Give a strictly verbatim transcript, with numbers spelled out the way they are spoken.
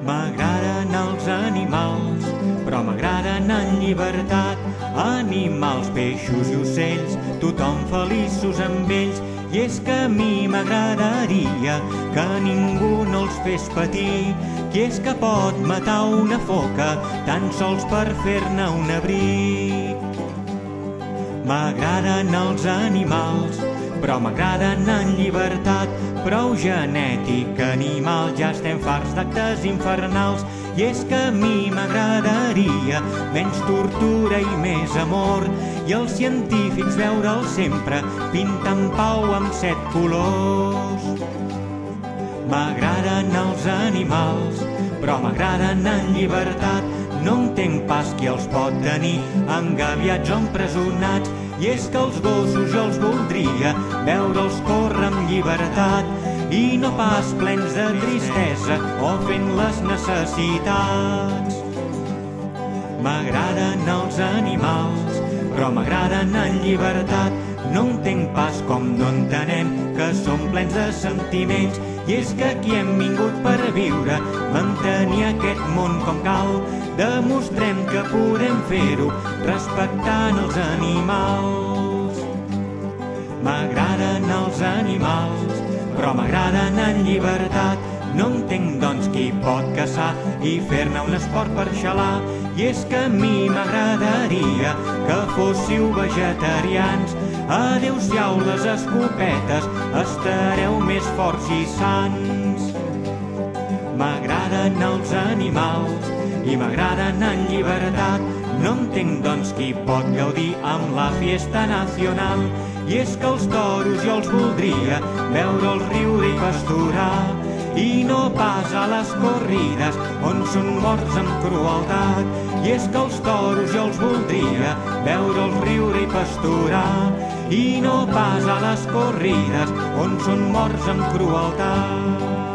M'agraden els animals, però m'agraden en llibertat. Animals, peixos i ocells, tothom feliços amb ells. I és que a mi m'agradaria que ningú no els fes patir. Qui és que pot matar una foca tan sols per fer-ne un abric? M'agraden els animals, però m'agraden en llibertat. Prou genètica animal, ja estem farts d'actes infernals. I és que a mi m'agradaria menys tortura i més amor, i els científics veure'ls sempre pintant pau amb set colors. M'agraden els animals, però m'agraden en llibertat. No entenc pas qui els pot tenir engabiats o empresonats. I és que els gossos jo els voldria veure'ls córrer amb llibertat, i no pas plens de tristesa o fent les necessitats. M'agraden els animals, però m'agraden en llibertat. No entenc pas com no entenem que som plens de sentiments. I és que aquí hem vingut per viure, mantenir aquest món com cal. Demostrem que podem fer-ho respectant els animals. M'agraden els animals, però m'agraden en llibertat. No entenc, doncs, qui pot caçar i fer-ne un esport per xalar. I és que a mi m'agradaria que fóssiu vegetarians. Adéu-siau les escopetes, estareu més forts i sants. M'agraden els animals i m'agraden en llibertat. No entenc, doncs, qui pot gaudir amb la fiesta nacional. I és que els toros jo els voldria veure'ls riure i pasturar, i no pas a les corrides on són morts amb crueltat. I és que els toros jo els voldria veure'ls riure i pasturar, i no pas a les corrides on són morts amb crueltat.